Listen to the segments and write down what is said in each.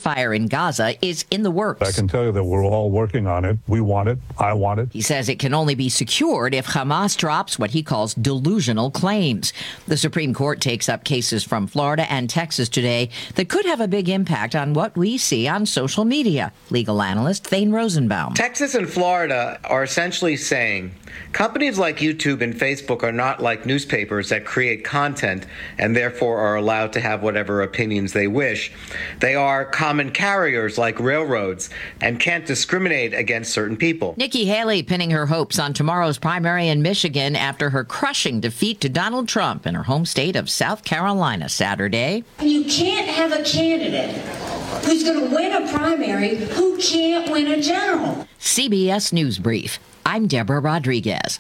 ceasefire in Gaza is in the works. I can tell you that we're all working on it. We want it. I want it. He says it can only be secured if Hamas drops what he calls delusional claims. The Supreme Court takes up cases from Florida and Texas today that could have a big impact on what we see on social media. Legal analyst Thane Rosenbaum. Texas and Florida are essentially saying companies like YouTube and Facebook are not like newspapers that create content and therefore are allowed to have whatever opinions they wish. They are common carriers like railroads and can't discriminate against certain people. Nikki Haley pinning her hopes on tomorrow's primary in Michigan after her crushing defeat to Donald Trump in her home state of South Carolina Saturday. You can't have a candidate who's going to win a primary who can't win a general. CBS News Brief. I'm Deborah Rodriguez.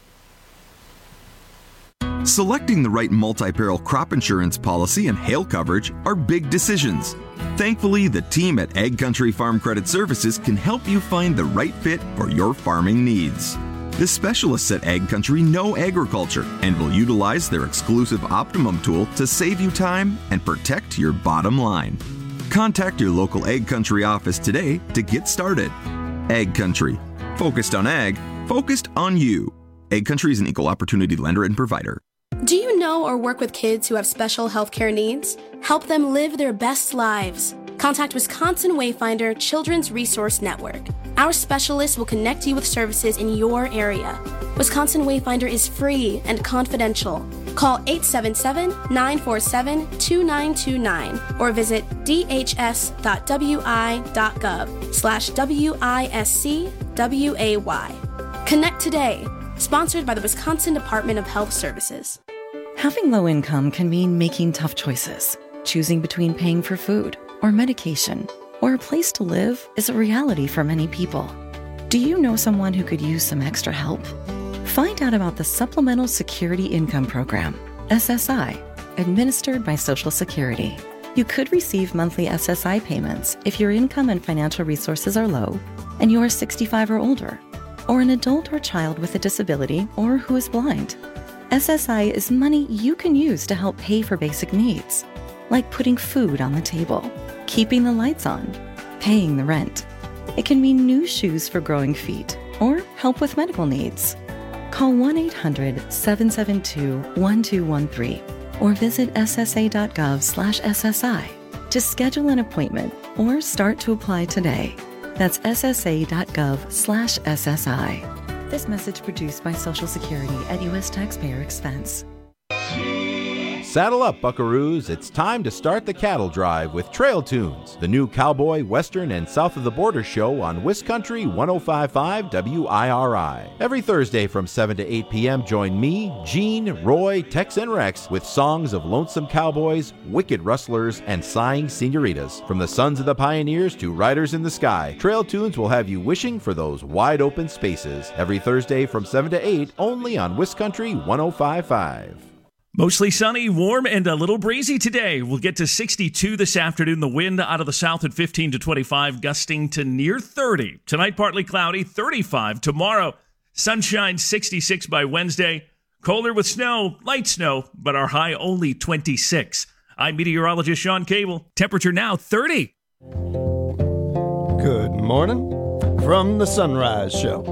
Selecting the right multi-peril crop insurance policy and hail coverage are big decisions. Thankfully, the team at Ag Country Farm Credit Services can help you find the right fit for your farming needs. The specialists at Ag Country know agriculture and will utilize their exclusive Optimum tool to save you time and protect your bottom line. Contact your local Ag Country office today to get started. Ag Country. Focused on ag, focused on you. Ag Country is an equal opportunity lender and provider. Do you know or work with kids who have special healthcare needs? Help them live their best lives. Contact Wisconsin Wayfinder Children's Resource Network. Our specialists will connect you with services in your area. Wisconsin Wayfinder is free and confidential. Call 877-947-2929 or visit dhs.wi.gov/WISCWAY. Connect today. Sponsored by the Wisconsin Department of Health Services. Having low income can mean making tough choices. Choosing between paying for food or medication or a place to live is a reality for many people. Do you know someone who could use some extra help? Find out about the Supplemental Security Income Program, SSI, administered by Social Security. You could receive monthly SSI payments if your income and financial resources are low and you are 65 or older, or an adult or child with a disability or who is blind. SSI is money you can use to help pay for basic needs, like putting food on the table, keeping the lights on, paying the rent. It can mean new shoes for growing feet or help with medical needs. Call 1-800-772-1213 or visit ssa.gov/SSI to schedule an appointment or start to apply today. That's ssa.gov/SSI. This message produced by Social Security at U.S. taxpayer expense. Saddle up, buckaroos. It's time to start the cattle drive with Trail Tunes, the new cowboy, western, and south of the border show on Wiscountry 105.5 WIRI. Every Thursday from 7 to 8 p.m., join me, Gene, Roy, Tex, and Rex with songs of lonesome cowboys, wicked rustlers, and sighing senoritas. From the sons of the pioneers to riders in the sky, Trail Tunes will have you wishing for those wide open spaces. Every Thursday from 7 to 8, only on Wiscountry 105.5. Mostly sunny, warm, and a little breezy today. We'll get to 62 this afternoon. The wind out of the south at 15 to 25, gusting to near 30. Tonight, partly cloudy, 35. Tomorrow, sunshine, 66 by Wednesday. Colder with snow, light snow, but our high only 26. I'm meteorologist Sean Cable. Temperature now 30. Good morning from the Sunrise Show.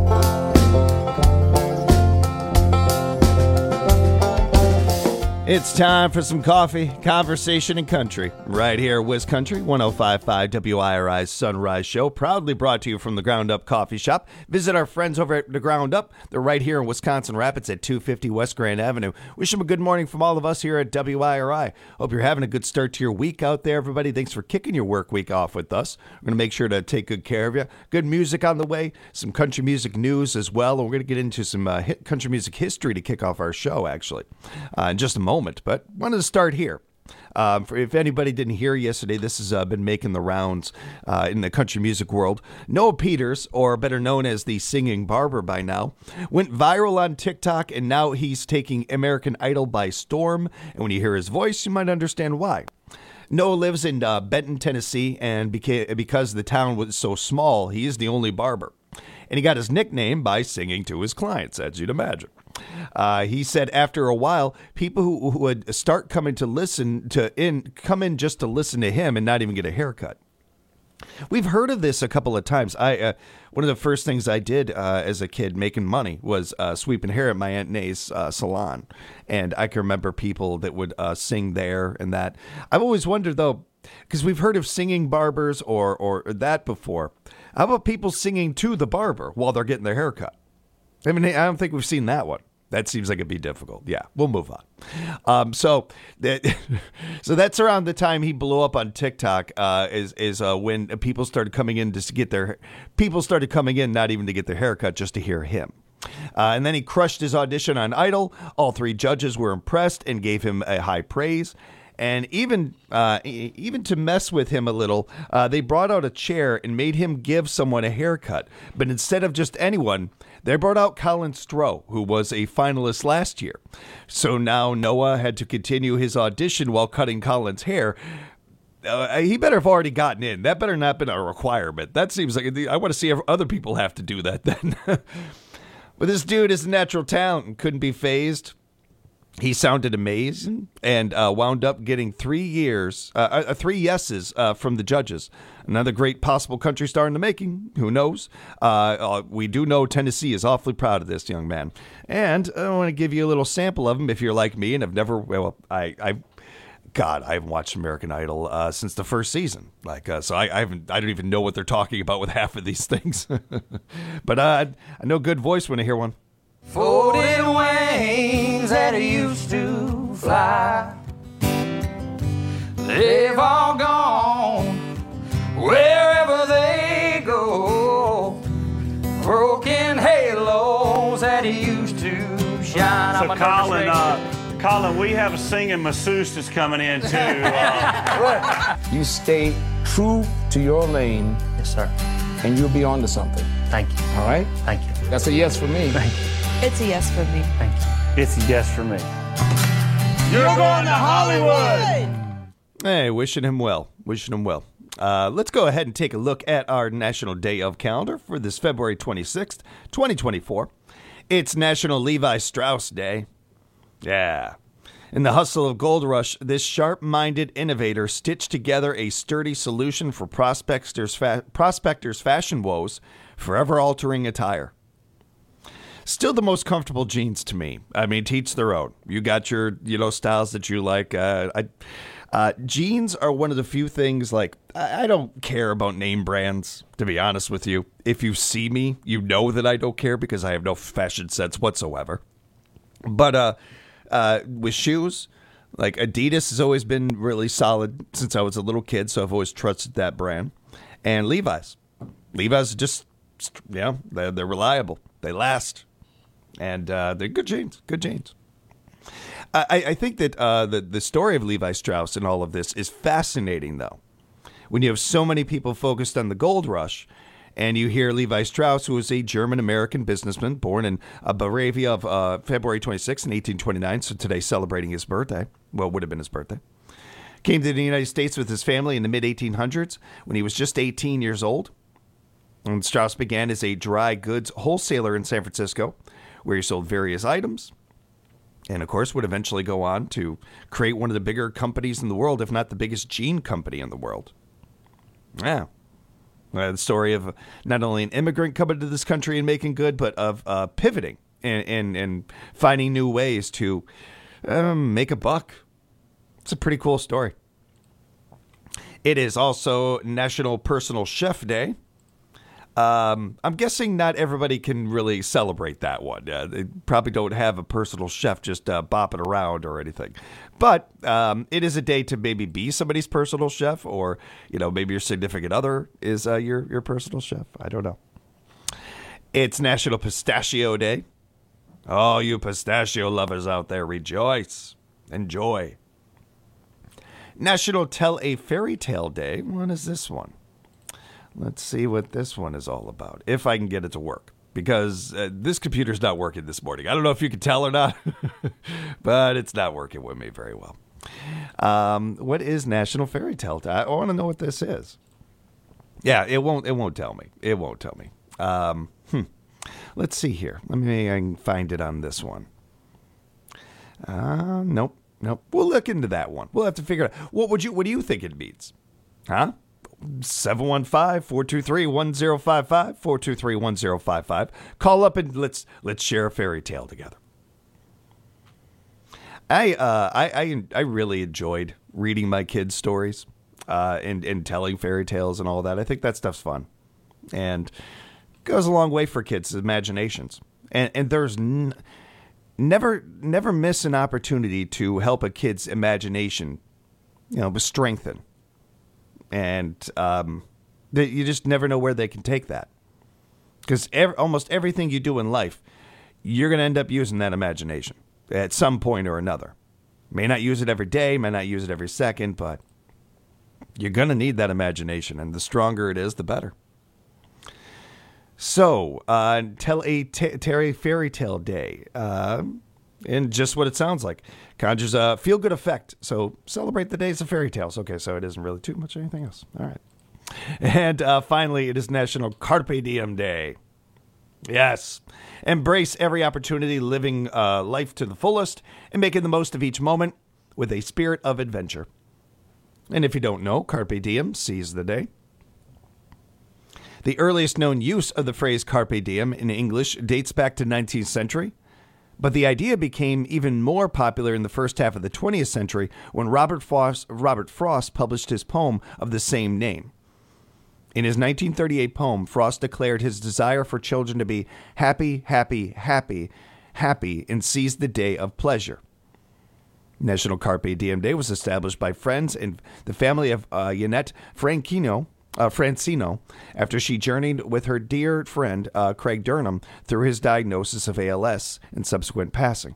It's time for some coffee, conversation, and country. Right here at Wiscountry 105.5 WIRI's Sunrise Show. Proudly brought to you from the Ground Up Coffee Shop. Visit our friends over at the Ground Up. They're right here in Wisconsin Rapids at 250 West Grand Avenue. Wish them a good morning from all of us here at WIRI. Hope you're having a good start to your week out there, everybody. Thanks for kicking your work week off with us. We're going to make sure to take good care of you. Good music on the way. Some country music news as well. And we're going to get into some country music history to kick off our show, actually, in just a moment. But wanted to start here. If anybody didn't hear yesterday, this has been making the rounds in the country music world. Noah Peters, or better known as the Singing Barber by now, went viral on TikTok, and now he's taking American Idol by storm. And when you hear his voice, you might understand why. Noah lives in Benton, Tennessee, and because the town was so small, he is the only barber. And he got his nickname by singing to his clients, as you'd imagine. He said after a while, people who would start coming to come in just to listen to him and not even get a haircut. We've heard of this a couple of times. One of the first things I did as a kid making money was sweeping hair at my Aunt Nay's salon. And I can remember people that would sing there and that. I've always wondered, though, because we've heard of singing barbers or that before. How about people singing to the barber while they're getting their hair cut? I mean, I don't think we've seen that one. That seems like it'd be difficult. Yeah, we'll move on. So that's around the time he blew up on TikTok. Is when people started coming in just to get not even to get their haircut, just to hear him. And then he crushed his audition on Idol. All 3 judges were impressed and gave him a high praise. And even to mess with him a little, they brought out a chair and made him give someone a haircut. But instead of just anyone, they brought out Colin Stroh, who was a finalist last year. So now Noah had to continue his audition while cutting Colin's hair. He better have already gotten in. That better not have been a requirement. That seems like I want to see if other people have to do that then. But this dude is a natural talent and couldn't be fazed. He sounded amazing and wound up getting 3 yeses from the judges. Another great possible country star in the making. Who knows? We do know Tennessee is awfully proud of this young man. And I want to give you a little sample of him if you're like me and have never. Well, I haven't watched American Idol since the first season. So I don't even know what they're talking about with half of these things. But I know good voice when I hear one. Folded wings that used to fly, they've all gone wherever they go. Broken halos that used to shine. So Colin, we have a singing masseuse that's coming in too. You stay true to your lane. Yes, sir. And you'll be on to something. Thank you. All right? Thank you. That's a yes for me. Thank you. It's a yes for me. Thank you. It's a yes for me. You're going to Hollywood! Hey, wishing him well. Wishing him well. Let's go ahead and take a look at our National Day of calendar for this February 26th, 2024. It's National Levi Strauss Day. Yeah. In the hustle of Gold Rush, this sharp-minded innovator stitched together a sturdy solution for prospectors' fashion woes, forever altering attire. Still the most comfortable jeans to me. I mean, to each their own. You got your, styles that you like. Jeans are one of the few things, I don't care about name brands, to be honest with you. If you see me, you know that I don't care because I have no fashion sense whatsoever. But with shoes, Adidas has always been really solid since I was a little kid, so I've always trusted that brand. And Levi's. Levi's just, they're reliable. They last. And they're good jeans. Good jeans. I think that the story of Levi Strauss and all of this is fascinating, though. When you have so many people focused on the gold rush, and you hear Levi Strauss, who was a German-American businessman born in Bavaria of February 26, 1829, so today celebrating his birthday. Well, it would have been his birthday. Came to the United States with his family in the mid-1800s when he was just 18 years old. And Strauss began as a dry goods wholesaler in San Francisco, where he sold various items, and of course would eventually go on to create one of the bigger companies in the world, if not the biggest jean company in the world. Yeah. The story of not only an immigrant coming to this country and making good, but of pivoting and finding new ways to make a buck. It's a pretty cool story. It is also National Personal Chef Day. I'm guessing not everybody can really celebrate that one. They probably don't have a personal chef just bopping around or anything. But it is a day to maybe be somebody's personal chef, or maybe your significant other is your personal chef. I don't know. It's National Pistachio Day. Oh, you pistachio lovers out there, rejoice. Enjoy. National Tell a Fairy Tale Day. What is this one? Let's see what this one is all about, if I can get it to work, because this computer's not working this morning. I don't know if you can tell or not, but it's not working with me very well. What is National Fairy Tale Day? I want to know what this is. Yeah, it won't tell me. It won't tell me. Let's see here. I can find it on this one. Nope. We'll look into that one. We'll have to figure it out. What do you think it means? Huh? 715-423-1055, 423-1055. Call up and let's share a fairy tale together. I really enjoyed reading my kids' stories and telling fairy tales and all that. I think that stuff's fun and goes a long way for kids' imaginations. And there's never miss an opportunity to help a kid's imagination, strengthen. And you just never know where they can take that. Because almost everything you do in life, you're going to end up using that imagination at some point or another. May not use it every day, may not use it every second, but you're going to need that imagination. And the stronger it is, the better. So, tell a Terry Fairy Tale Day. And just what it sounds like. Conjures a feel-good effect. So celebrate the days of fairy tales. Okay, so it isn't really too much anything else. All right. And finally, it is National Carpe Diem Day. Yes. Embrace every opportunity, living life to the fullest and making the most of each moment with a spirit of adventure. And if you don't know, Carpe Diem, seize the day. The earliest known use of the phrase Carpe Diem in English dates back to 19th century. But the idea became even more popular in the first half of the 20th century when Robert Frost published his poem of the same name. In his 1938 poem, Frost declared his desire for children to be happy, happy, happy, happy, and seize the day of pleasure. National Carpe Diem Day was established by friends and the family of Yannette Francino after she journeyed with her dear friend Craig Durham through his diagnosis of ALS and subsequent passing.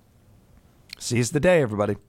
Seize the day, everybody.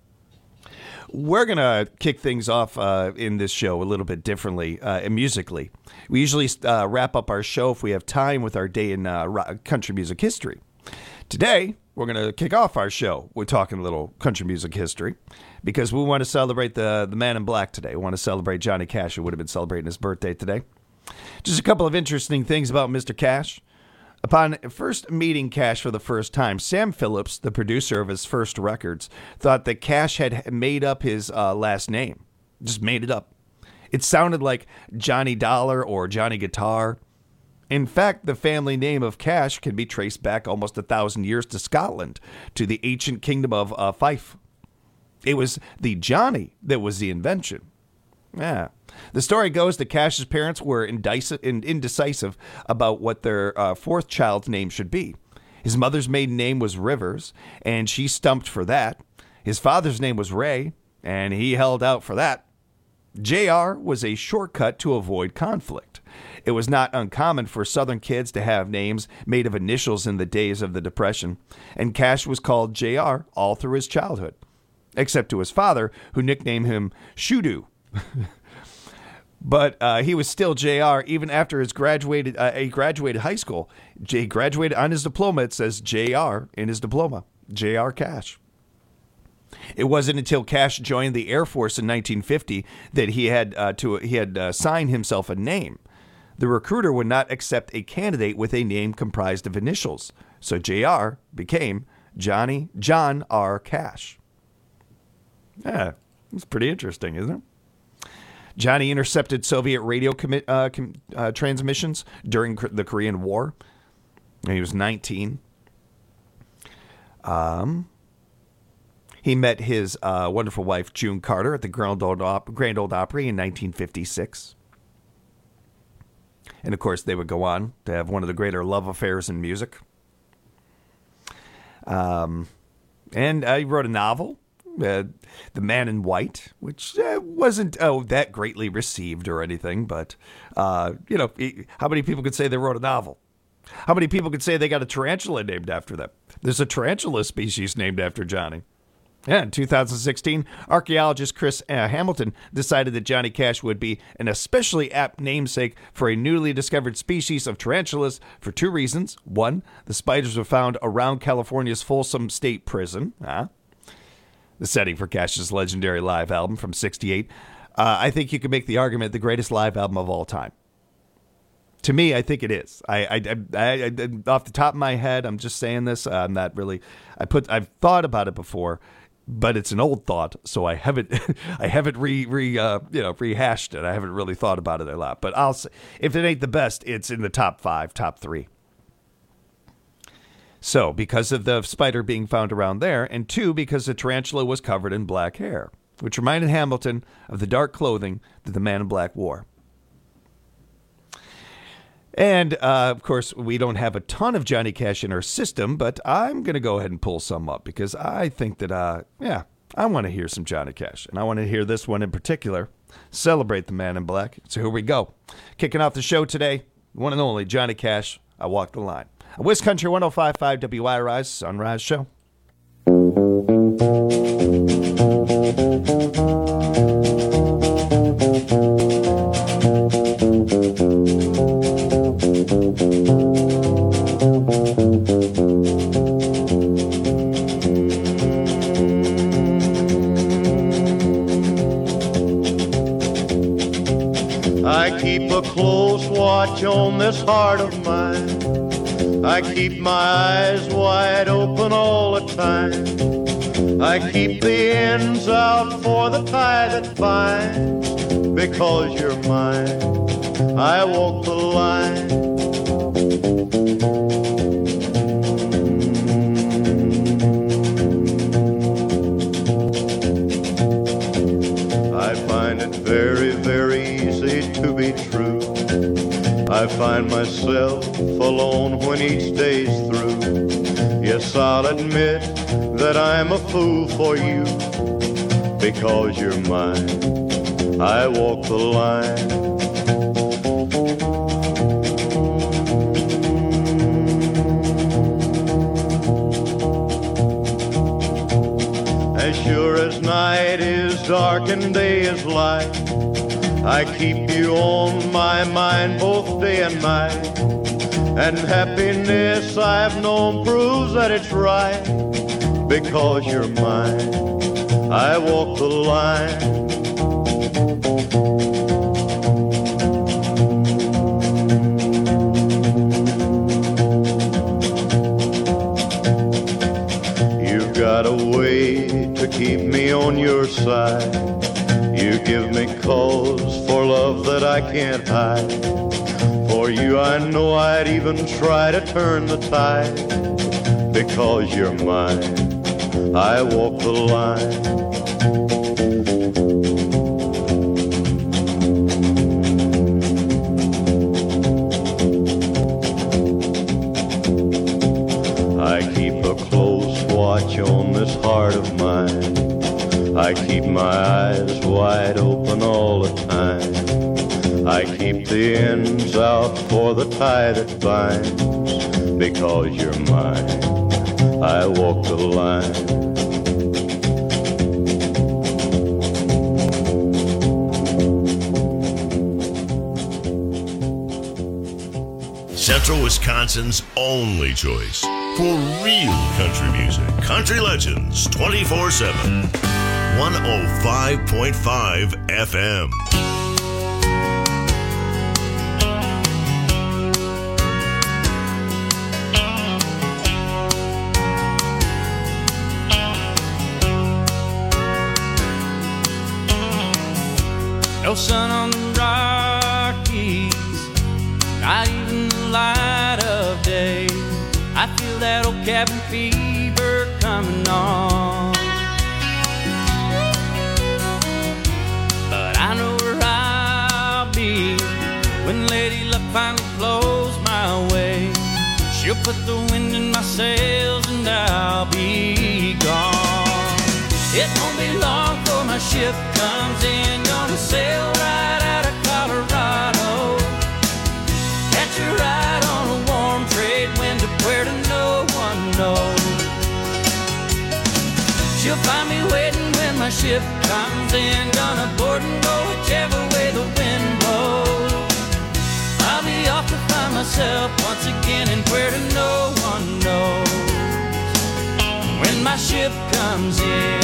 We're going to kick things off in this show a little bit differently musically. We usually wrap up our show, if we have time, with our day in country music history. Today, we're going to kick off our show. We're talking a little country music history because we want to celebrate the man in black today. We want to celebrate Johnny Cash, who would have been celebrating his birthday today. Just a couple of interesting things about Mr. Cash. Upon first meeting Cash for the first time, Sam Phillips, the producer of his first records, thought that Cash had made up his last name. Just made it up. It sounded like Johnny Dollar or Johnny Guitar. In fact, the family name of Cash can be traced back almost 1,000 years to Scotland, to the ancient kingdom of Fife. It was the Johnny that was the invention. Yeah. The story goes that Cash's parents were indecisive about what their fourth child's name should be. His mother's maiden name was Rivers, and she stumped for that. His father's name was Ray, and he held out for that. JR was a shortcut to avoid conflict. It was not uncommon for Southern kids to have names made of initials in the days of the Depression, and Cash was called JR all through his childhood, except to his father, who nicknamed him Shoodoo. But he was still JR even after he graduated high school. He graduated on his diploma. It says JR in his diploma, JR Cash. It wasn't until Cash joined the Air Force in 1950 that he had signed himself a name. The recruiter would not accept a candidate with a name comprised of initials, so JR became John R. Cash. Yeah, it's pretty interesting, isn't it? Johnny intercepted Soviet radio transmissions during the Korean War. And he was 19. He met his wonderful wife, June Carter, at the Grand Ole Opry in 1956. And, of course, they would go on to have one of the greater love affairs in music. And he wrote a novel, The Man in White, which wasn't that greatly received or anything. But, how many people could say they wrote a novel? How many people could say they got a tarantula named after them? There's a tarantula species named after Johnny. Yeah, in 2016, archaeologist Chris Hamilton decided that Johnny Cash would be an especially apt namesake for a newly discovered species of tarantulas for two reasons. One, the spiders were found around California's Folsom State Prison. The setting for Cash's legendary live album from '68. I think you could make the argument the greatest live album of all time. To me, I think it is. I off the top of my head, I'm just saying this. I'm not really. I've thought about it before, but it's an old thought, so I haven't rehashed it. I haven't really thought about it a lot. But I'll say, if it ain't the best, it's in the top 5, top 3. So, because of the spider being found around there, and 2, because the tarantula was covered in black hair, which reminded Hamilton of the dark clothing that the man in black wore. And, of course, we don't have a ton of Johnny Cash in our system, but I'm going to go ahead and pull some up because I think that, I want to hear some Johnny Cash. And I want to hear this one in particular, Celebrate the Man in Black. So here we go. Kicking off the show today, one and only Johnny Cash, I Walk the Line. Wiz Country 105.5 WIRI's Sunrise Show. I keep a close watch on this heart of mine. I keep my eyes wide open all the time. I keep the ends out for the tie that binds. Because you're mine, I walk the line. I find it very, very easy to be true. I find myself alone when each day's through. Yes, I'll admit that I'm a fool for you. Because you're mine, I walk the line. As sure as night is dark and day is light, I keep you on my mind both day and night. And happiness I've known proves that it's right. Because you're mine, I walk the line. You've got a way to keep me on your side. You give me cause for love that I can't hide. For you I know I'd even try to turn the tide. Because you're mine, I walk the line. I keep a close watch on this heart of mine. I keep my eyes wide open all the time. I keep the ends out for the tie that binds. Because you're mine, I walk the line. Central Wisconsin's only choice for real country music. Country Legends 24/7. 105.5 FM. No sun on the Rockies, not even the light of day. I feel that old cabin fever coming on. But I know where I'll be when Lady Luck finally blows my way. She'll put the wind in my sails and I'll be gone. It won't be long before my ship comes in, gonna sail right out of Colorado. Catch a ride on a warm trade wind to where to no one knows. She'll find me waiting when my ship comes in, gonna board and go whichever way the wind blows. I'll be off to find myself once again and where to no one knows. When my ship comes in.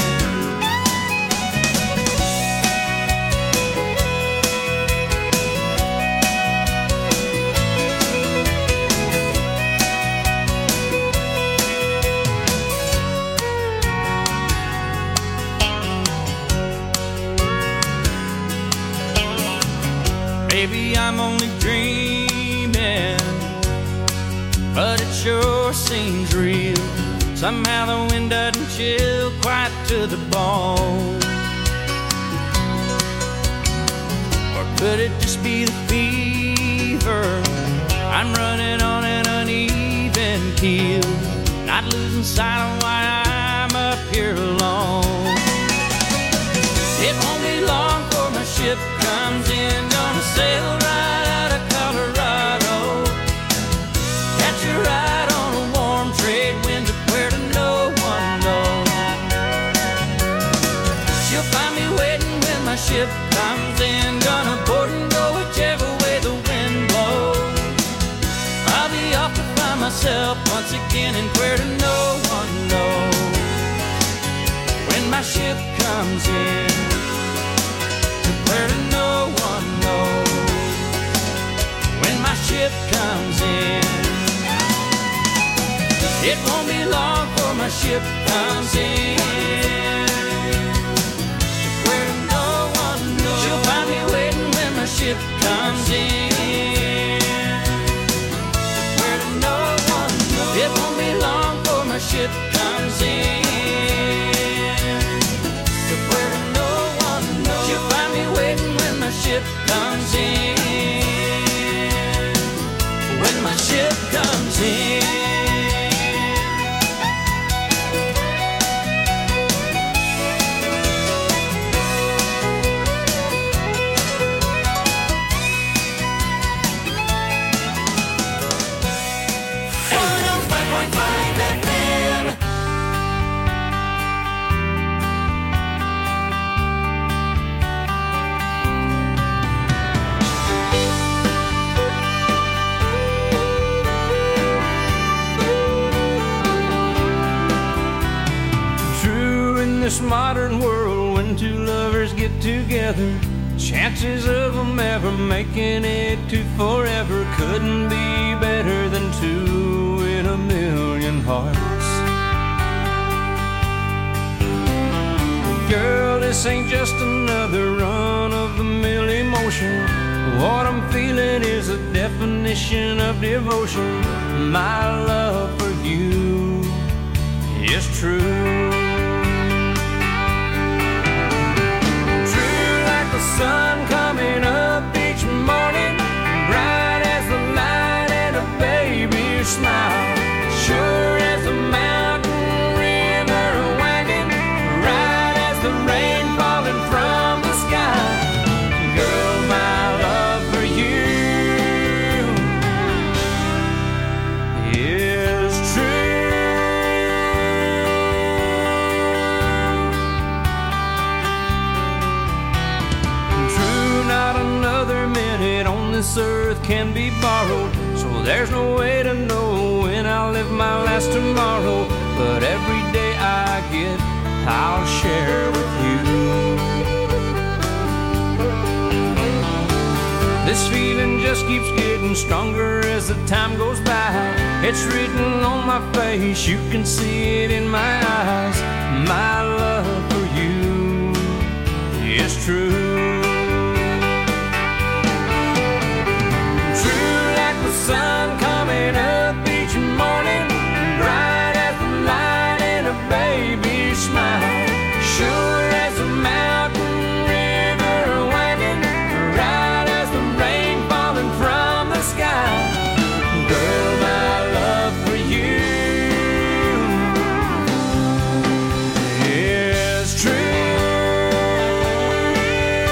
Maybe I'm only dreaming, but it sure seems real. Somehow the wind doesn't chill quite to the bone. Or could it just be the fever? I'm running on an uneven keel, not losing sight of why I'm up here alone. It won't be long before my ship comes in, gonna sail right out of Colorado, catch a ride on a warm trade wind to where to no one knows. She'll find me waiting when my ship comes in, gonna board and go whichever way the wind blows. I'll be off to find myself once again and where to no one knows. When my ship comes in, to where to no one knows. When my ship comes in, it won't be long before my ship comes in, to where to no one knows. She'll find me waiting when my ship comes in, to where to no one knows. It won't be long before my ship comes in, to where to no one knows. She'll find me waiting when my ship comes in, when my ship comes in. This modern world, when two lovers get together, chances of them ever making it to forever couldn't be better than two in a million hearts. Girl, this ain't just another run-of-the-mill emotion. What I'm feeling is a definition of devotion. My love for you is true. The sun coming up each morning, bright as the light and a baby's smile, sure as the mountain river winding, right as the rain falling from the sky. Girl, my love for you is true. This earth can be borrowed, so there's no way to know when I'll live my last tomorrow. But every day I get, I'll share with you. This feeling just keeps getting stronger as the time goes by. It's written on my face, you can see it in my eyes. My love for you is true. Sun coming up each morning, bright as the light and a baby's smile, sure as the mountain river winding, right as the rain falling from the sky. Girl, my love for you is true.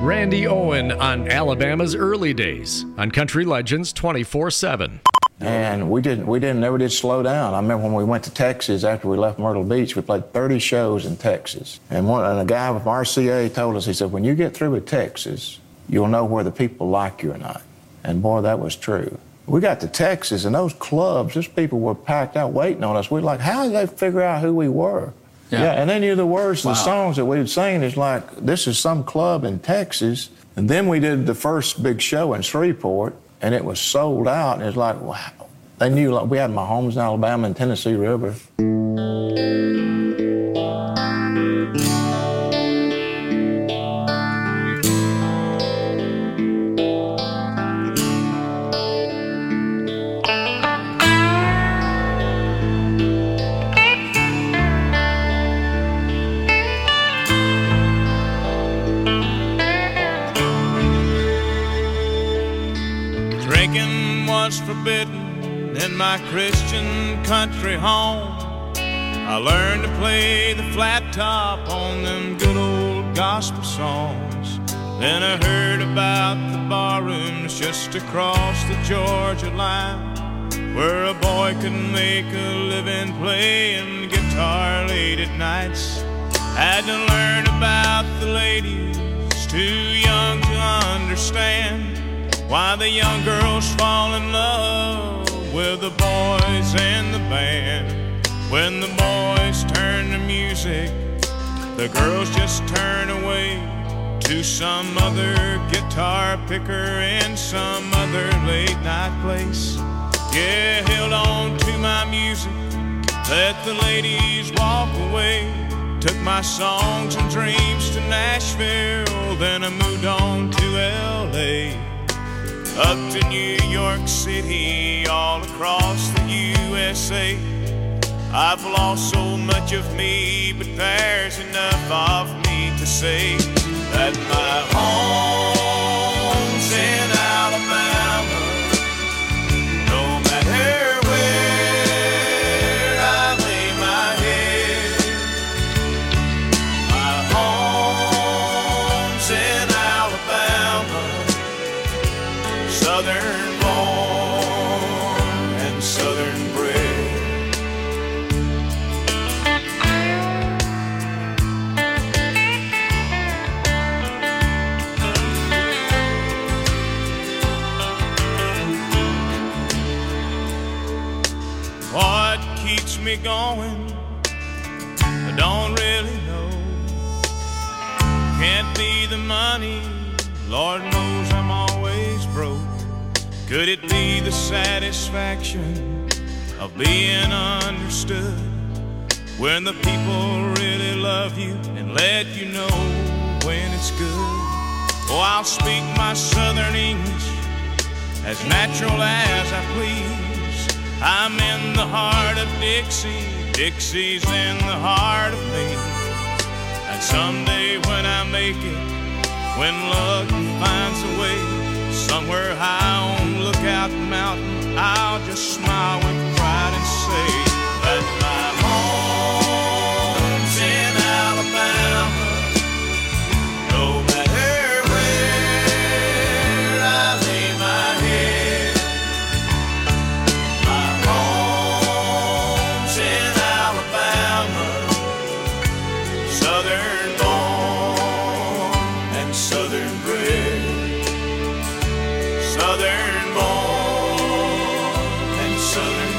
Randy Owen on Alabama's early days on Country Legends 24/7. And we never did slow down. I remember when we went to Texas after we left Myrtle Beach, we played 30 shows in Texas. And a guy from RCA told us, he said, when you get through with Texas, you'll know where the people like you or not. And boy, that was true. We got to Texas, and those clubs, those people were packed out waiting on us. We're like, how did they figure out who we were? Yeah, and they knew the words to the songs that we would sing. It's like, this is some club in Texas. And then we did the first big show in Shreveport, and it was sold out. And it's like, wow. They knew, like, we had my homes in Alabama and Tennessee River. Drinking was forbidden in my Christian country home. I learned to play the flat top on them good old gospel songs. Then I heard about the barrooms just across the Georgia line, where a boy could make a living playing guitar late at nights. Had to learn about the ladies, too young to understand why the young girls fall in love with the boys in the band. When the boys turn to music, the girls just turn away to some other guitar picker in some other late night place. Yeah, held on to my music, let the ladies walk away. Took my songs and dreams to Nashville, then I moved on to L.A., up to New York City, all across the USA. I've lost so much of me, but there's enough of me to say that my home's in Alabama. No matter where I lay my head, my home's in Alabama. Southern born and southern bred. What keeps me going, I don't really know. Can't be the money, Lord knows I'm always broke. Could it be the satisfaction of being understood, when the people really love you and let you know when it's good? Oh, I'll speak my southern English as natural as I please. I'm in the heart of Dixie, Dixie's in the heart of me. And someday when I make it, when luck finds a way, somewhere high on Lookout Mountain, I'll just smile with pride and say that my home's in Alabama. No matter where I lay my head, my home's in Alabama. Southern born and southern bred. Southern born and southern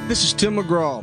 This is Tim McGraw.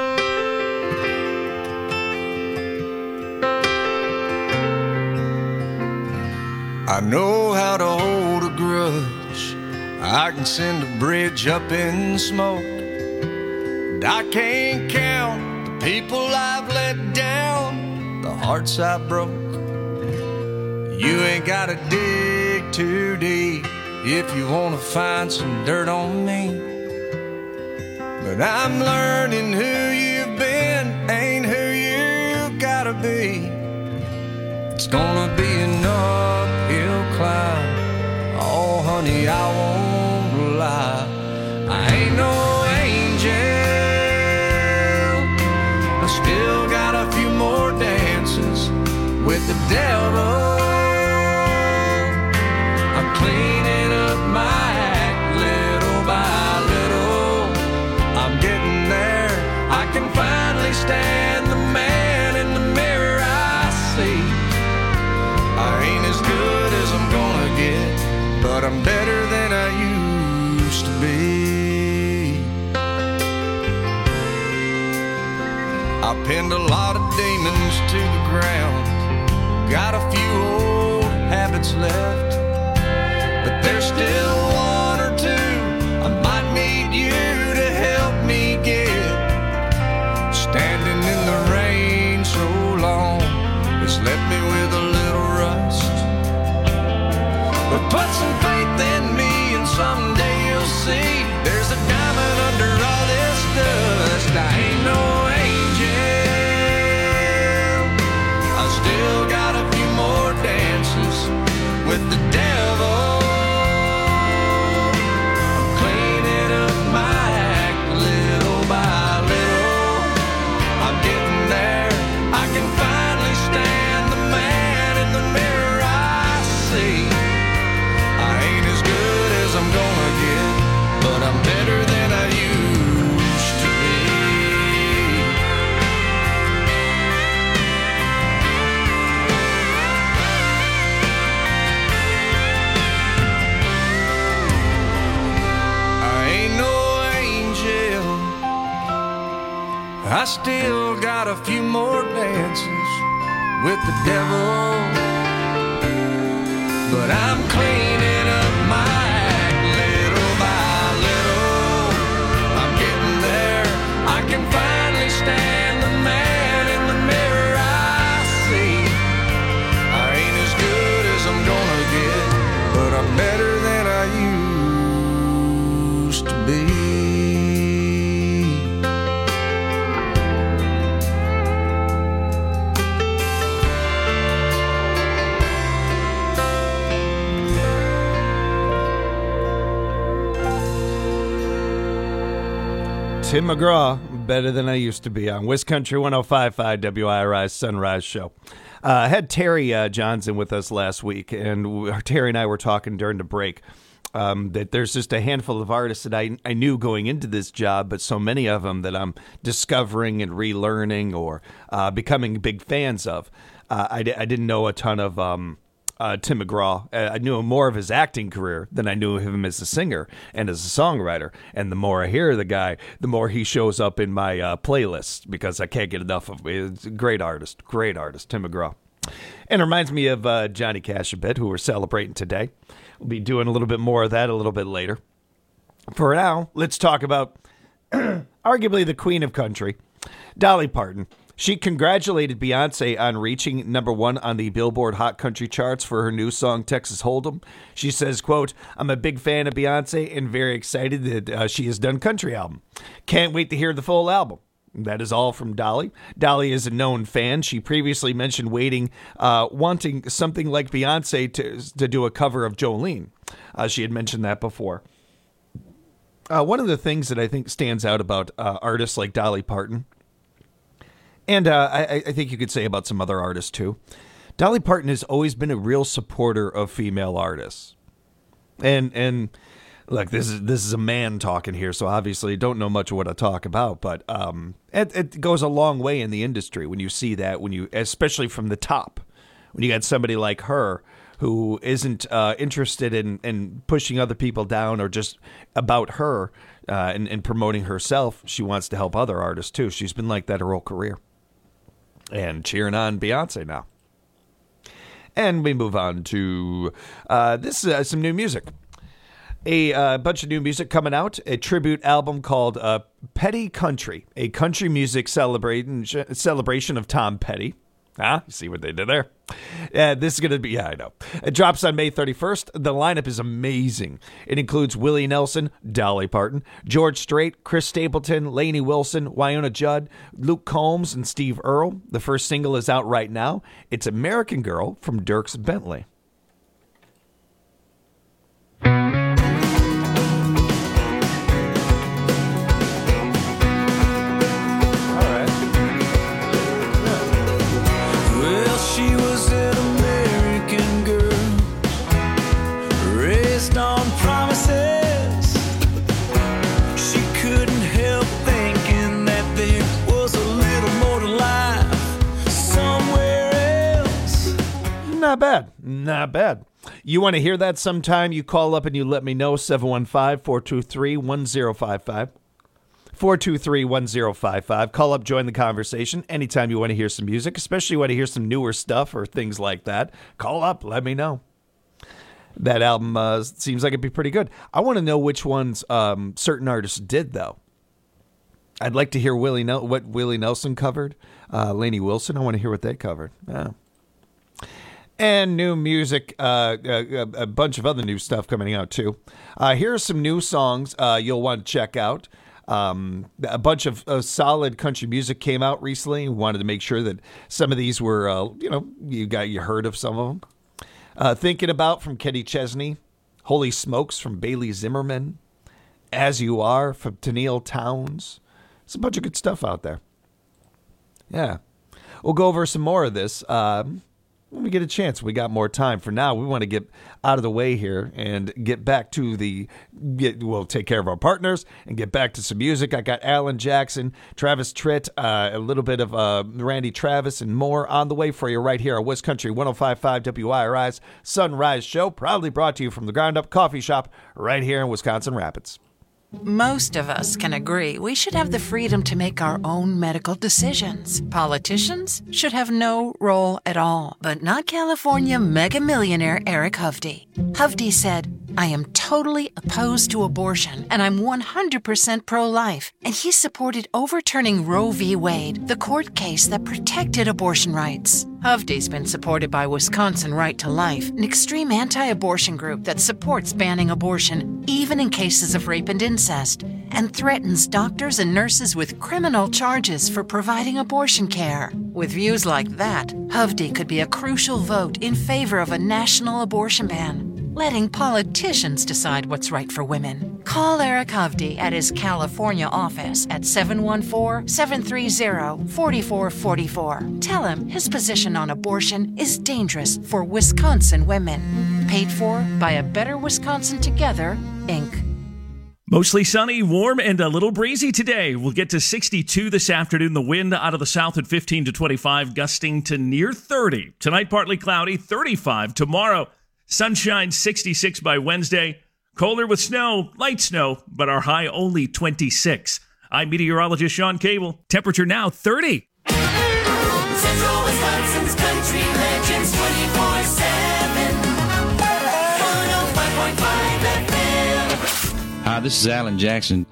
I know how to hold a grudge. I can send a bridge up in smoke. And I can't count the people I've let down, the hearts I broke. You ain't gotta dig too deep if you wanna find some dirt on me. But I'm learning who you've been ain't who you gotta be. It's gonna be an uphill climb. Oh, honey, I won't lie. I ain't no angel. I still got a few more dances with the devil. I'm cleaning up my act little by little. I'm getting there. I can finally stand the man in the mirror I see. I ain't as good as I'm gonna get, but I'm better than I used to be. I pinned a lot of demons to the ground. Got a few old habits left, but there's still one or two I might need you to help me get. Standing in the rain so long, it's left me with a little rust. But put some faith in me and someday you'll see there's a diamond under all this dust. I ain't no angel. I still got a few more dances with the devil. I'm cleaning up my act little by little. I'm getting there. I can finally stand the man in the mirror I see. I ain't as good as I'm gonna get, but I'm better than I used to be. I ain't no angel. I still got a few more dances with the devil, but I'm cleaning up my act little by little. I'm getting there. I can finally stand the man in the mirror I see. I ain't as good as I'm gonna get, but I'm better than I used to be. Tim McGraw, better than I used to be on Wiscountry 105.5 WIRI's Sunrise Show. I had Terry Johnson with us last week, and Terry and I were talking during the break that there's just a handful of artists that I knew going into this job, but so many of them that I'm discovering and relearning or becoming big fans of. I didn't know a ton of Tim McGraw. I knew more of his acting career than I knew him as a singer and as a songwriter. And the more I hear the guy, the more he shows up in my playlist because I can't get enough of him. He's a great artist, Tim McGraw. And it reminds me of Johnny Cash a bit, who we're celebrating today. We'll be doing a little bit more of that a little bit later. For now, let's talk about arguably the queen of country, Dolly Parton. She congratulated Beyonce on reaching #1 on the Billboard Hot Country charts for her new song, Texas Hold'em. She says, quote, "I'm a big fan of Beyonce and very excited that she has done country album. Can't wait to hear the full album." That is all from Dolly. Dolly is a known fan. She previously mentioned wanting something like Beyonce to do a cover of Jolene. She had mentioned that before. One of the things that I think stands out about artists like Dolly Parton, and I think you could say about some other artists too, Dolly Parton has always been a real supporter of female artists. And look, this is a man talking here, so obviously don't know much of what I talk about, but it goes a long way in the industry when you see that, especially from the top, when you got somebody like her who isn't interested in pushing other people down or just about her and promoting herself. She wants to help other artists, too. She's been like that her whole career. And cheering on Beyonce now. And we move on to some new music. A bunch of new music coming out. A tribute album called Petty Country, a country music celebration of Tom Petty. You see what they did there? This is going to be, I know. It drops on May 31st. The lineup is amazing. It includes Willie Nelson, Dolly Parton, George Strait, Chris Stapleton, Lainey Wilson, Wynonna Judd, Luke Combs, and Steve Earle. The first single is out right now. It's American Girl from Dierks Bentley. Not bad. You want to hear that sometime? You call up and you let me know. 715-423-1055. 423-1055. Call up, join the conversation. Anytime you want to hear some music, especially want to hear some newer stuff or things like that, call up, let me know. That album seems like it'd be pretty good. I want to know which ones certain artists did, though. I'd like to hear what Willie Nelson covered. Lainey Wilson, I want to hear what they covered. Yeah. And new music, a bunch of other new stuff coming out, too. Here are some new songs you'll want to check out. A bunch of solid country music came out recently. We wanted to make sure that some of these were, you heard of some of them. Thinking About from Kenny Chesney. Holy Smokes from Bailey Zimmerman. As You Are from Tennille Townes. There's a bunch of good stuff out there. Yeah. We'll go over some more of this when we get a chance. We got more time. For now, we want to get out of the way here and get back to we'll take care of our partners and get back to some music. I got Alan Jackson, Travis Tritt, a little bit of Randy Travis and more on the way for you right here on West Country 105.5 WIRI's Sunrise Show, proudly brought to you from the Ground Up Coffee Shop right here in Wisconsin Rapids. Most of us can agree we should have the freedom to make our own medical decisions. Politicians should have no role at all, but not California mega millionaire Eric Hovde. Hovde said, I am totally opposed to abortion, and I'm 100% pro-life. And he supported overturning Roe v. Wade, the court case that protected abortion rights. Hovde's been supported by Wisconsin Right to Life, an extreme anti-abortion group that supports banning abortion, even in cases of rape and incest, and threatens doctors and nurses with criminal charges for providing abortion care. With views like that, Hovde could be a crucial vote in favor of a national abortion ban, letting politicians decide what's right for women. Call Eric Hovde at his California office at 714-730-4444. Tell him his position on abortion is dangerous for Wisconsin women. Paid for by A Better Wisconsin Together, Inc. Mostly sunny, warm, and a little breezy today. We'll get to 62 this afternoon. The wind out of the south at 15 to 25, gusting to near 30. Tonight, partly cloudy, 35 tomorrow. Sunshine, 66 by Wednesday. Colder with snow, light snow, but our high only 26. I'm meteorologist Sean Cable. Temperature now 30. Central Wisconsin's country legends 24/7. 105.5 FM. Hi, this is Alan Jackson.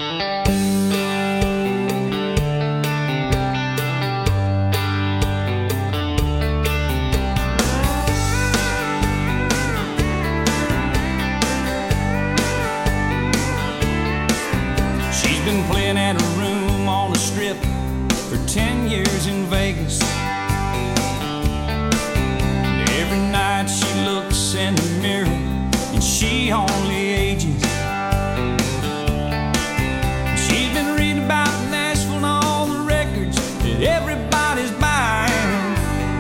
Been playing at a room on the strip for 10 years in Vegas. And every night she looks in the mirror and she only ages. She's been reading about Nashville and all the records that everybody's buying.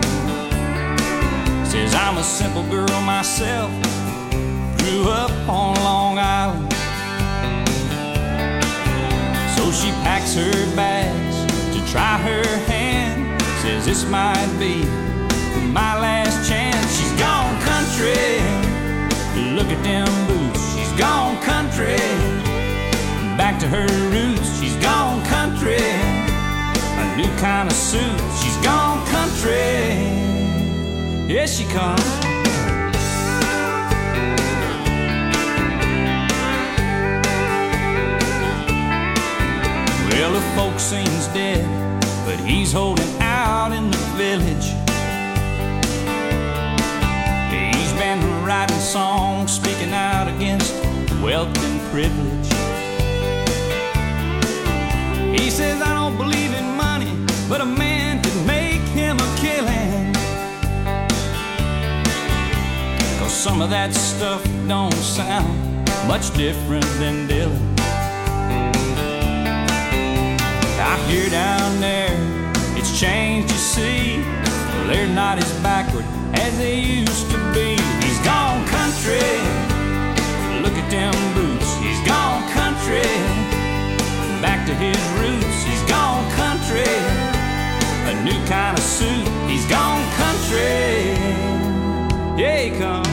Says I'm a simple girl myself, grew up on Long Island. So she packs her bags to try her hand. Says this might be my last chance. She's gone country country. Look at them boots, she's gone country. Back to her roots, she's gone country. A new kind of suit, she's gone country. Here she comes. Well, the folks seems dead, but he's holding out in the village. He's been writing songs, speaking out against wealth and privilege. He says, I don't believe in money, but a man could make him a killing. 'Cause some of that stuff don't sound much different than Dylan. I hear down there, it's changed, you see. Well, they're not as backward as they used to be. He's gone country. Look at them boots. He's gone country. Back to his roots. He's gone country. A new kind of suit. He's gone country. Yeah, he comes.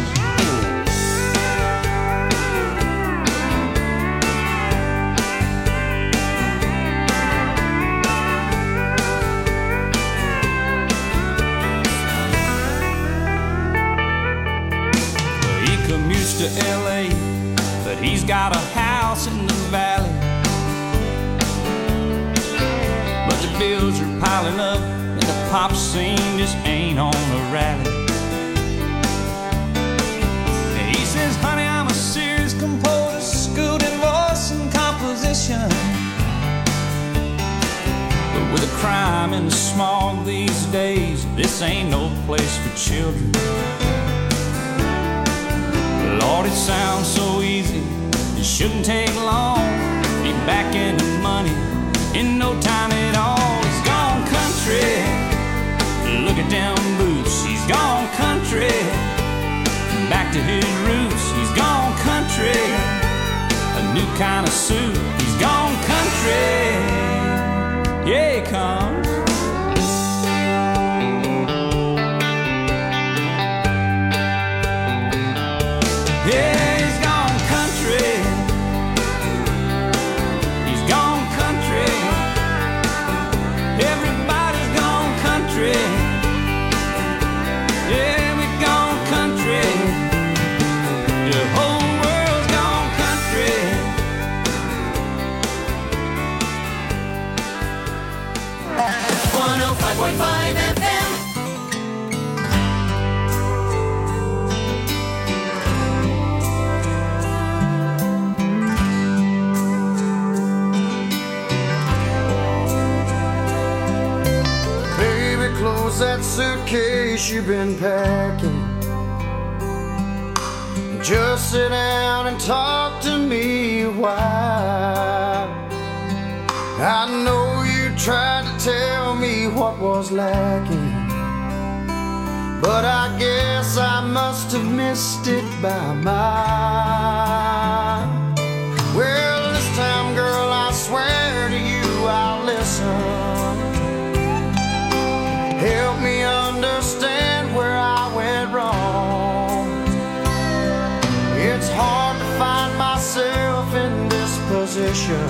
To LA, but he's got a house in the valley. But the bills are piling up and the pop scene just ain't on a rally. And he says, honey, I'm a serious composer, schooled in voice and composition. But with the crime and the smog these days, this ain't no place for children. Lord, it sounds so easy, it shouldn't take long. Be back in the money in no time at all. He's gone country. Look at them boots. He's gone country. Back to his roots. He's gone country. A new kind of suit. He's gone country. Yeah, he comes. Yeah, he's gone country. He's gone country. Everybody's gone country. Yeah, we've gone country. The whole world's gone country. 105.5 FM. Close that suitcase you've been packing. Just sit down and talk to me a while. I know you tried to tell me what was lacking, but I guess I must have missed it by mile. Well, this time, girl, I swear to you I'll listen. Help me understand where I went wrong. It's hard to find myself in this position.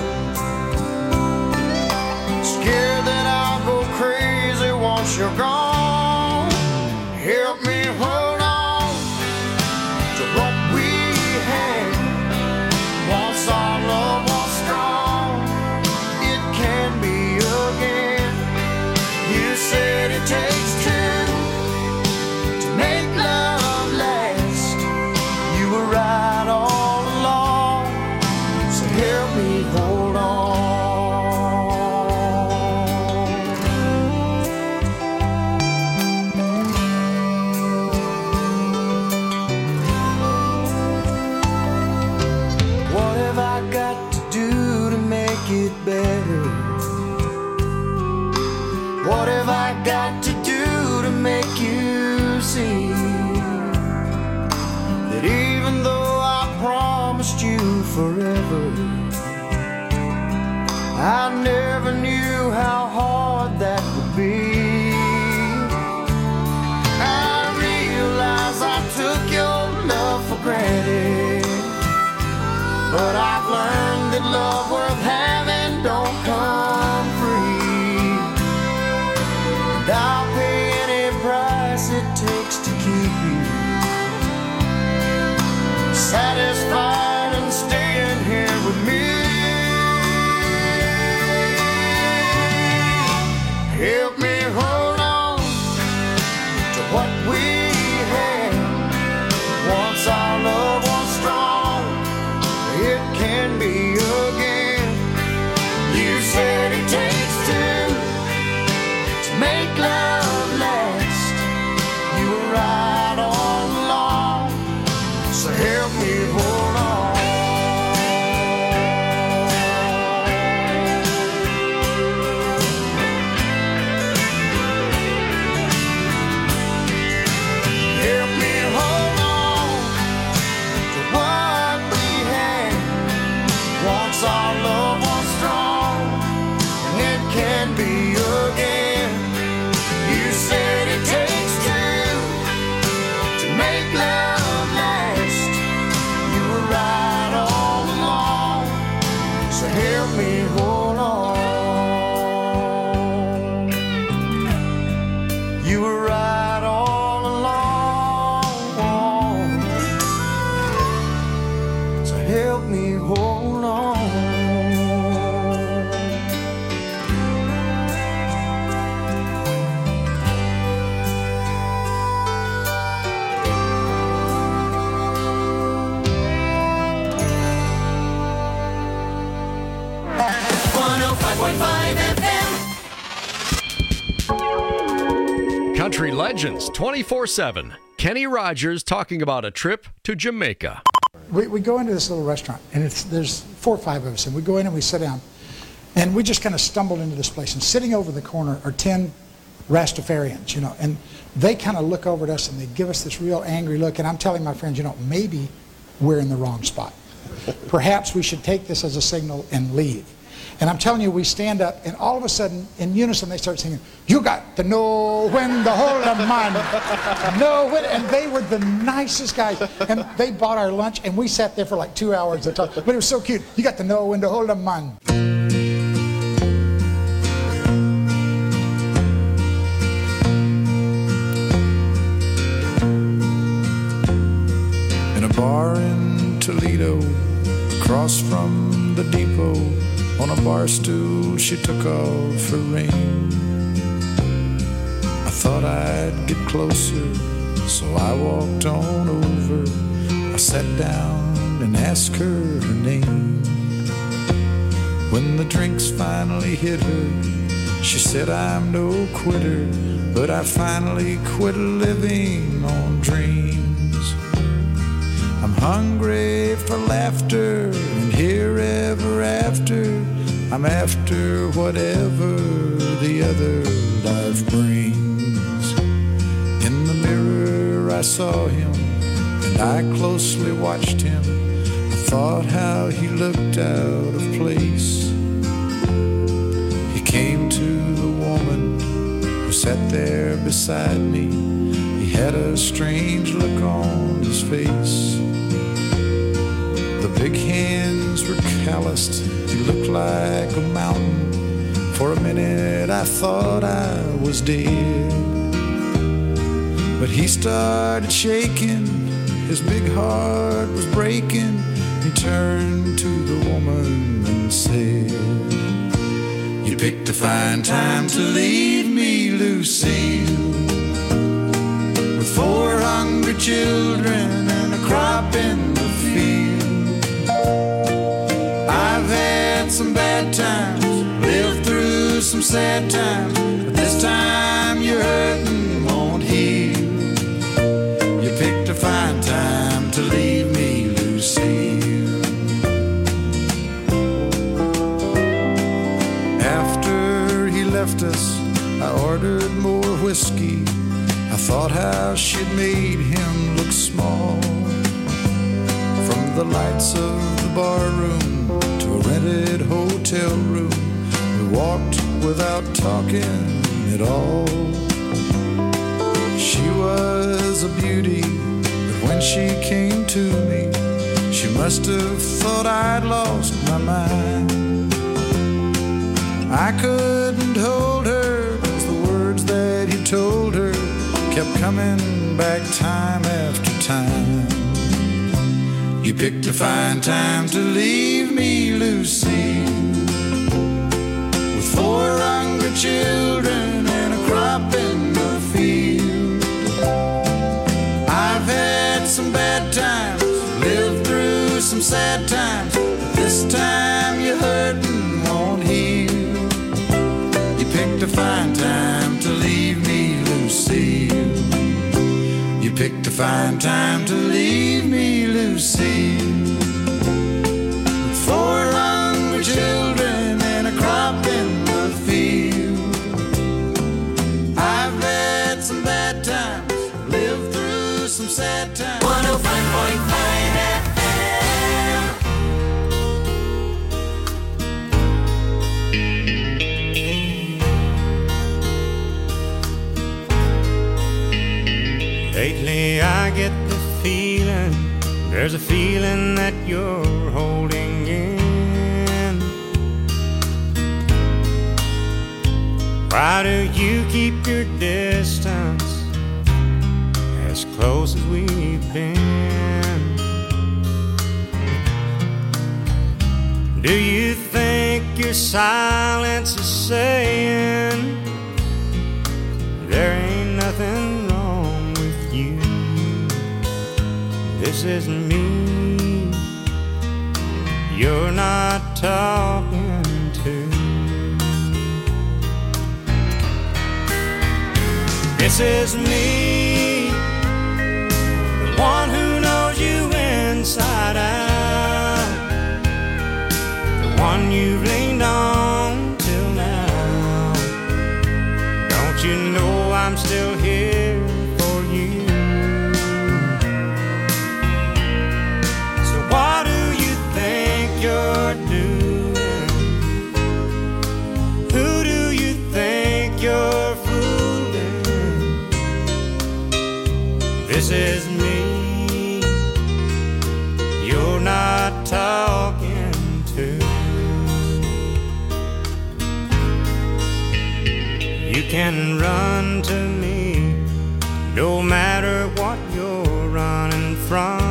Scared that I'll go crazy once you're gone. Help me hold on to what we had. Once our love was strong, it can be again. You said it takes two to make love last. You were right all along, so help me hold on. What have I got to do to make it better? What have I got to do to make you see that even though I promised you forever, I never knew how hard that would be. I realize I took your But I've learned that love worth having don't come free. And I'll pay any price it takes to keep you satisfied and staying here with me. Help me hold on to what we had. Once our love was strong, it can be again. You said it takes two to make love last. You were right all along, so help me hold on. Help me hold on to what we had. Once our love was strong, and it can be again. You said it takes two to make love last. You were right all along, so help me hold on. You were right all along, so help me hold on. Country Legends 24/7. Kenny Rogers talking about a trip to Jamaica. We go into this little restaurant, and there's 4 or 5 of us, and we go in and we sit down, and we just kind of stumbled into this place, and sitting over the corner are 10 Rastafarians, you know, and they kind of look over at us and they give us this real angry look, and I'm telling my friends, you know, maybe we're in the wrong spot. Perhaps we should take this as a signal and leave. And I'm telling you, we stand up, and all of a sudden, in unison, they start singing, "You got to know when to hold 'em, man." Know when, and they were the nicest guys. And they bought our lunch, and we sat there for like 2 hours to talk. But it was so cute. You got to know when to hold 'em, man. In a bar in Toledo, across from the depot, on a bar stool she took off her ring. I thought I'd get closer, so I walked on over. I sat down and asked her her name. When the drinks finally hit her, she said, "I'm no quitter, but I finally quit living on dreams. I'm hungry for laughter, and here ever after, I'm after whatever the other life brings." In the mirror I saw him, and I closely watched him. I thought how he looked out of place. He came to the woman who sat there beside me. He had a strange look on his face. The big hands were calloused. He looked like a mountain. For a minute I thought I was dead. But he started shaking. His big heart was breaking. He turned to the woman and said, "You picked a fine time to leave me, Lucille, with 4 hungry children and a crop in the field. I've had some bad times, lived through some sad times, but this time your hurting won't heal. You picked a fine time to leave me, Lucille." After he left us, I ordered more whiskey. I thought how she'd made him look small. From the lights of the bar room to a rented hotel room, we walked without talking at all. She was a beauty, but when she came to me, She must have thought I'd lost my mind. I couldn't hold her, 'cause the words that he told her kept coming back time after time. You picked a fine time to leave me, Lucy, with 4 hungry children and a crop in the field. I've had some bad times, lived through some sad times, but this time you're hurting won't heal. You picked a fine time to leave me, Lucille. You picked a fine time to leave me, Lucille. With 4 hungry children and a crop in the field. I've had some bad times, lived through some sad times. 105.5 FM. Lately I get the feeling, there's a feeling that you're holding in. Why do you keep your distance as close as we've been? Do you think your silence is saying there ain't nothing wrong with you? This is me you're not talking to. This is me, the one who knows you inside out, the one you've leaned on till now. Don't you know I'm still here for you? So what do you think you're doing? Who do you think you're fooling? This is me you're not talking to. You can run to me no matter what you're running from.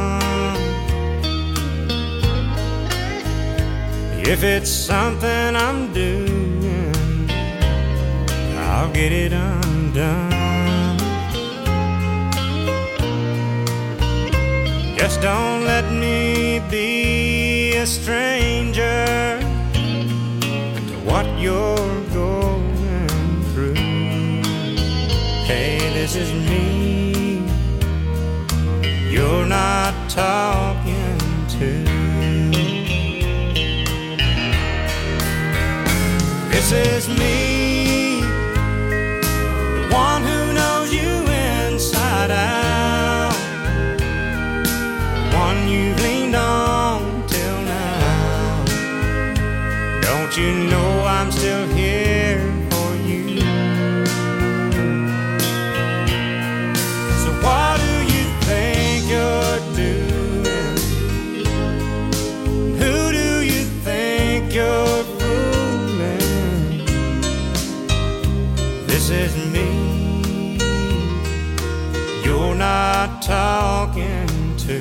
If it's something I'm doing, I'll get it undone. Just don't let me be a stranger to what you're going through. Hey, this is me you're not talking to. This is me, the one who knows you inside out, the one you've leaned on till now. Don't you know I'm still here for you? So what do you think you're doing? Who do you think you're fooling? This is me you're not talking to.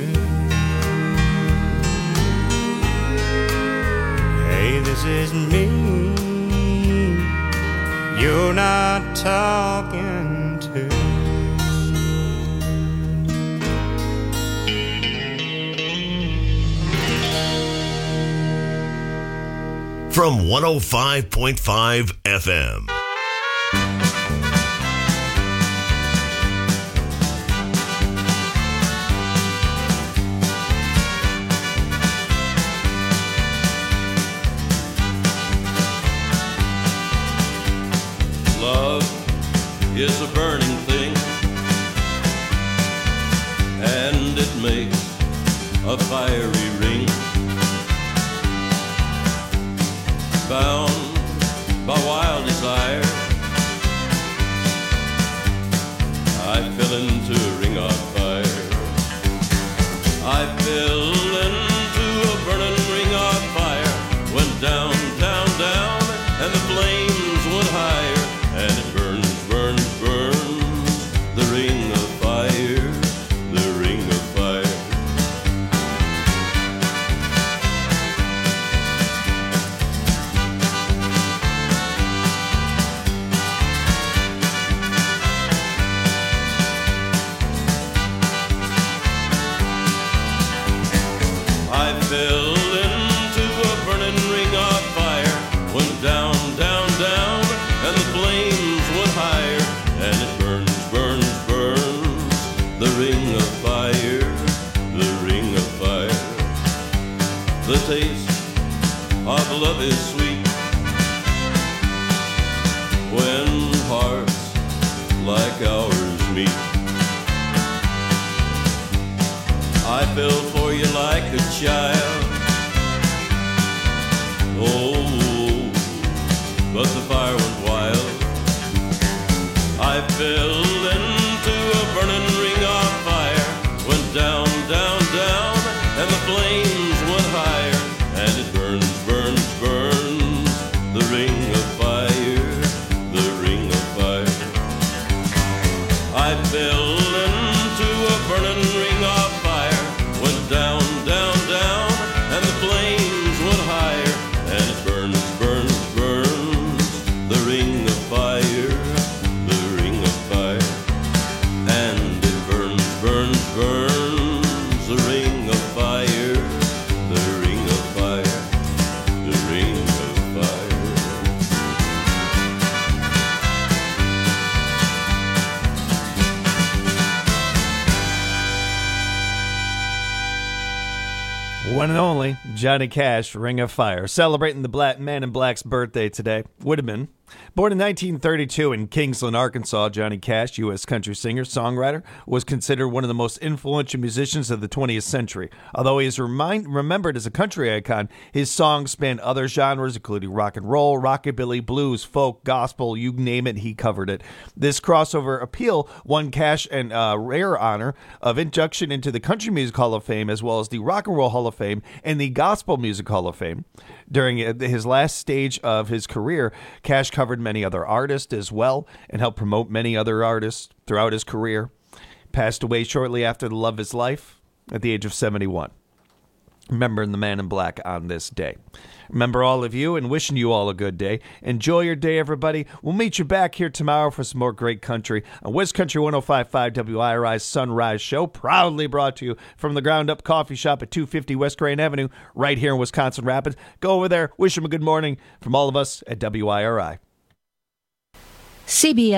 Hey, this is me you're not talking to. From 105.5 FM. Love is a burning thing, and it makes a fiery ring. Bound by wild desire, I fell into a ring of fire. I fell in The taste of love is sweet when hearts like ours meet. I fell for you like a child. Oh, but the fire went wild. I fell into a burning ring of fire. Went down, down, down, and the flames went higher. And it burns, burns, burns, the ring of fire, the ring of fire. I fell into a burning ring of fire. Went down, down, down, and the flames went higher. And it burns, burns, burns, the ring of fire, the ring of fire. And it burns, burns, burns, the ring of fire, the ring of fire, the ring of fire. One and only Johnny Cash, Ring of Fire, celebrating the Black Man in Black's birthday today. Would have been. Born in 1932 in Kingsland, Arkansas, Johnny Cash, U.S. country singer, songwriter, was considered one of the most influential musicians of the 20th century. Although he is remembered as a country icon, his songs spanned other genres, including rock and roll, rockabilly, blues, folk, gospel, you name it, he covered it. This crossover appeal won Cash an rare honor of induction into the Country Music Hall of Fame, as well as the Rock and Roll Hall of Fame and the Gospel Music Hall of Fame. During his last stage of his career, Cash covered many other artists as well and helped promote many other artists throughout his career. Passed away shortly after the love of his life at the age of 71. Remembering the Man in Black on this day. Remember all of you and wishing you all a good day. Enjoy your day, everybody. We'll meet you back here tomorrow for some more great country on Wiz Country 105.5 WIRI's Sunrise Show, proudly brought to you from the Ground Up Coffee Shop at 250 West Crane Avenue, right here in Wisconsin Rapids. Go over there, wish them a good morning from all of us at WIRI. CBS